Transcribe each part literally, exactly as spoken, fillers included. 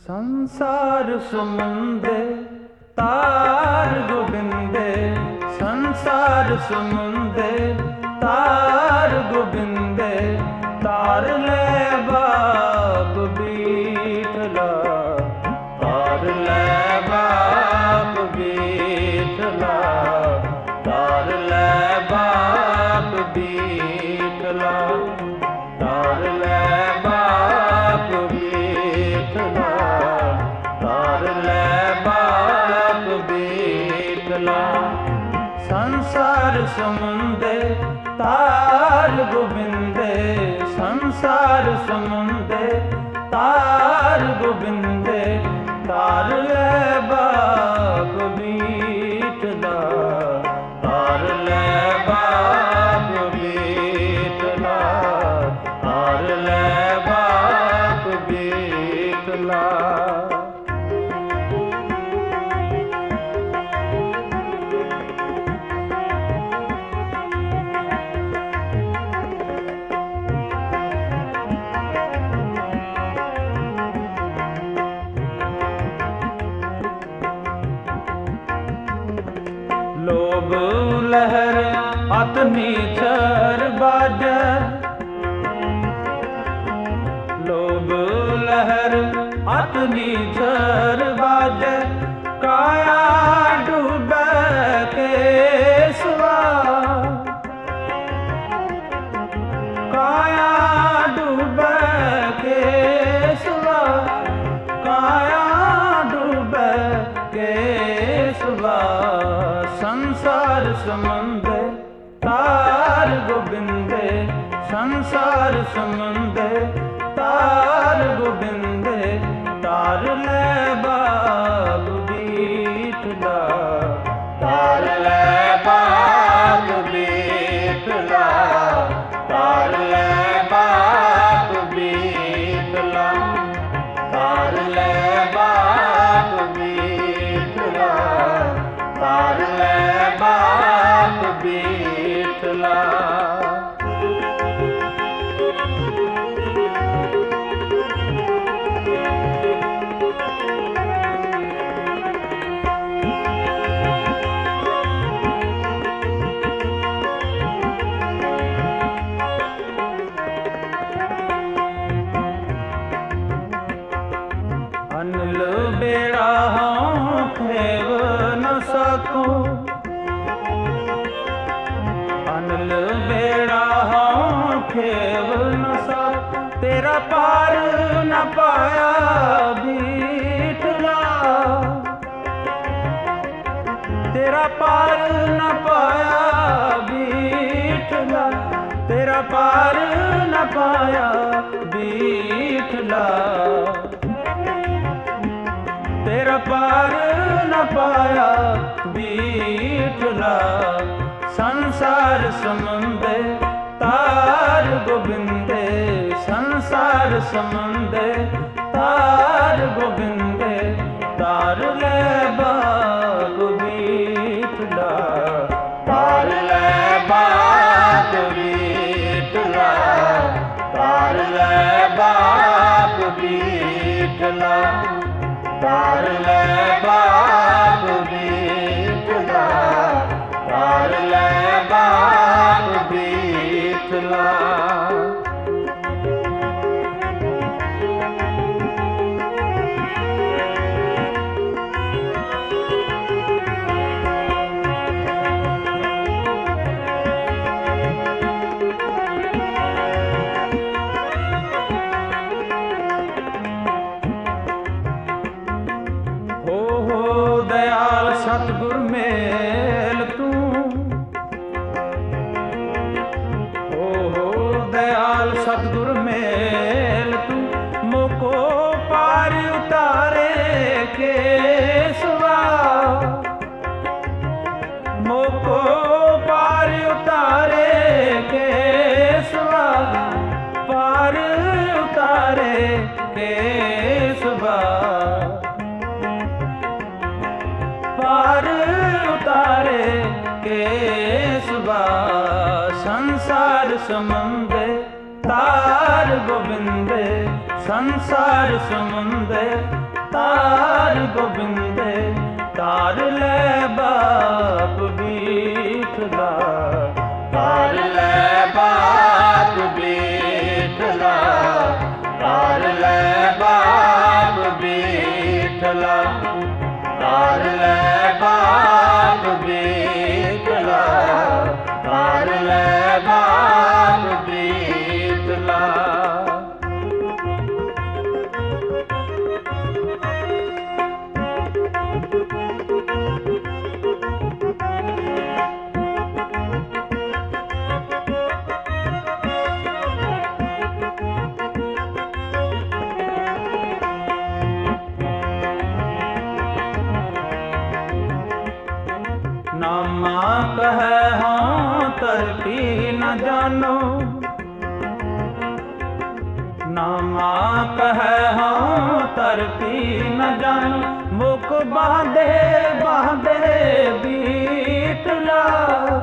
संसार समुंदे तार गोबिंदे, संसार समुंदे तार गोबिंदे, तार ले बाप बीठला, तार ले बाप बीठला, तार ले बाप बीठला, तार ले बाप बीठला, तार ले बाप बीठला। संसार समुंदे तार गोबिंदे, संसार समुंदे तार गोबिंदे, तार ले बाप बीठला, तार ले बाप बीठला, तार ले बाप बीठला। लोभ लहर अतनी छर बाजे, लोभ लहर अतनी छर बाजे, काया डूबे केसवा, काया डूबे केसवा, काया डूबे केसवा। संसार समुंदे तार गोबिंदे, संसार समुंदे तार गोबिंदे, तार ले बाप बीठला, तार ले बाप बीठला, तार ले बाप बीठला, तार ले बाप बीठला, तार ले बाप बीठला। अनिल बेड़ा हूँ खेव न सकूं, अनिल बेड़ा हूँ खेव न सकूं, तेरा पार न पाया बीठला, तेरा पार न पाया बीठला, तेरा पार न पाया बीठला, तेरा पार न पाया बीठला। संसार समुंदे तार गोबिंदे, संसार समुंदे तार गोबिंदे, तार ले बाप बीठला, तार ले बाप बीठला, तार ले बाप बीठला, तार ले बाप बीठला, तार ले बाप बीठला। सतगुर मेल तू, हो हो दयाल सतगुर मेल तू, मोको पार उतारे केसवा, मोको पार उतारे केसवा, पार उतारे केसवा, पार उतारे केसवा। संसार समुंदे तार गोबिंदे, संसार समुंदे गोबिंदे तार ले बाप बीठला, तार ले बाप बीठला, तार ले बाप बीठला, तार ले बाप बीठला, तार ले बाप बीठला। नामा कहे हाँ तरती न जानो, नामा कहे हाँ तरती न जानो, मुख बांधे बांधे बीठला,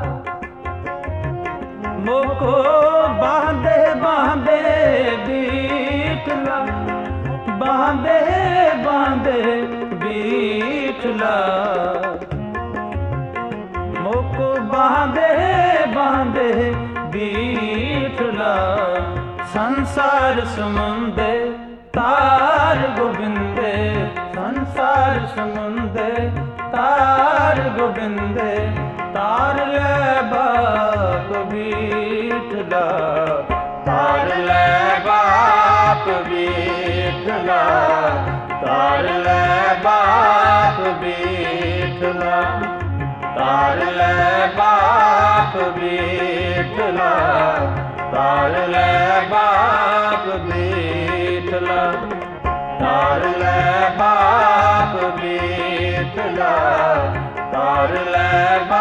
मुख बांधे बांधे बीठला, बांधे बांधे बीठला, मुख बांधे बांधे बीठला। संसार समुंदे तार गोबिंदे, संसार समुंदे तार गोबिंदे तार ले बाप बीठला, तार ले बाप बीठला, तार ले बाप बीठला, तार ले बाप बीठला, तार ले बाप बीठला, तार ले बाप बीठला, तार ले